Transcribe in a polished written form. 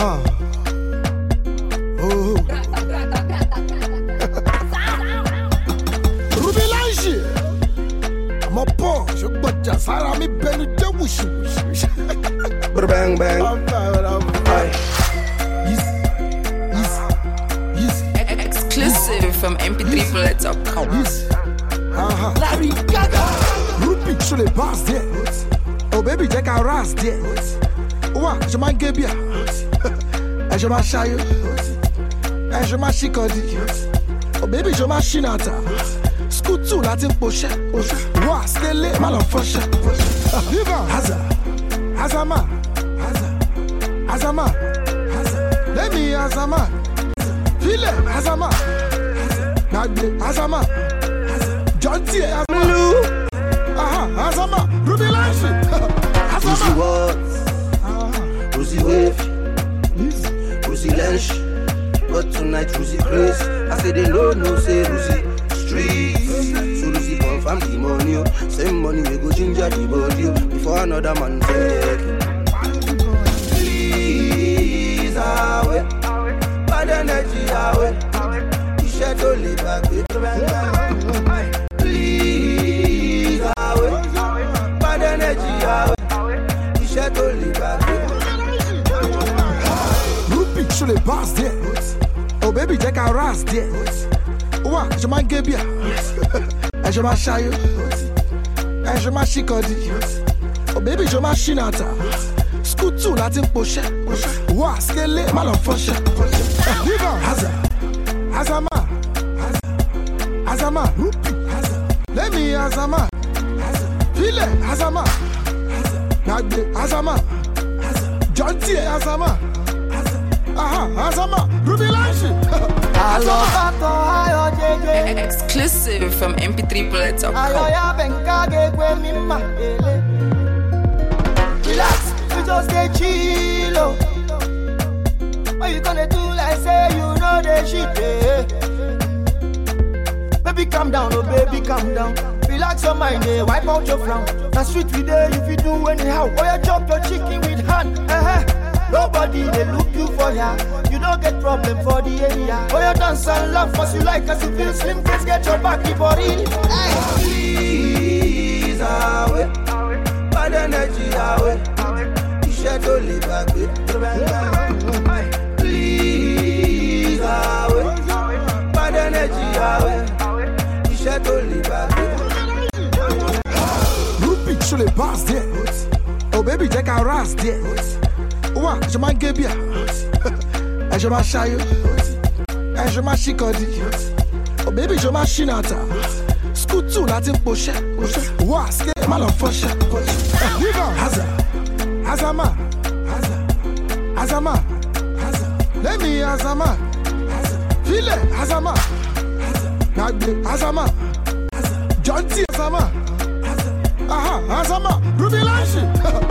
Oh. Ruby Lange. Mon pont, je botte à Sarah, mi benu de wouch. Bang bang. Exclusive from mp3bullets.com. Larry Gaga. Ruby sur les bases there. Oh baby, j'ai qu'à ras there. Ouah, je m'en gué bien. Et je m'en chaille. Et je m'en chicodi. Oh baby, je m'en chinata. Scootou, la team pochette. Ouah, stélé, mal en foche. Viva, Haza. Hazama. Hazama. Let me Hazama. File, Hazama. Nagbe, Hazama. John T. Hazama. Hazama. Ruby Lange. Rosie Watts. Rosie Wave. Rosie Lange. But tonight Rosie Grace. I say they no say Rosie Streets. So Rosie confirm the money. Same money we go ginger the body. Before another man take it. Please away. Bad energy away. You should only back with please away. Bad energy away. You should only back with Ruby sur les bases there. Oh baby, j'ai qu'à ras there. Ouah, je m'en gué bien. Et je m'en chaille. Et je m'en chicodi. Oh baby, je m'en chinata. Scootou, la team pochette. Ouah, skélé, mal en foche. Viva, Haza. Hazama. Hazama. Let me Hazama. File, Hazama. Nagbe, Hazama. John T. Hazama. Hazama. Ruby Lange. Exclusive from mp3bullets.com. Relax, you just get chill. What you gonna do like say you know the shit, eh? Baby calm down, oh baby calm down. Relax your mind, eh? Wipe out your frown. That's sweet with there if you do anyhow. Or you chop your chicken with hand, Nobody they look you for ya. You don't get problem for the area. Or you dance and laugh as you like, as you feel slim. Please get your back for it. please away. Bad energy away. You should only back with please away. Bad energy away. You should only back with Ruby sur les bases there. Oh baby, j'ai qu'à ras there. Ouah, je m'en gué bien. Et je m'en chaille. Et je m'en chicodi. Oh baby, je m'en chinata. Scootou, la team pochette. Ouah, skélé, mal en foche. Viva, Haza. Hazama. Hazama. Let me Hazama. File, Hazama. Nagbe, Hazama. John T. Hazama. Hazama. Ruby Lange.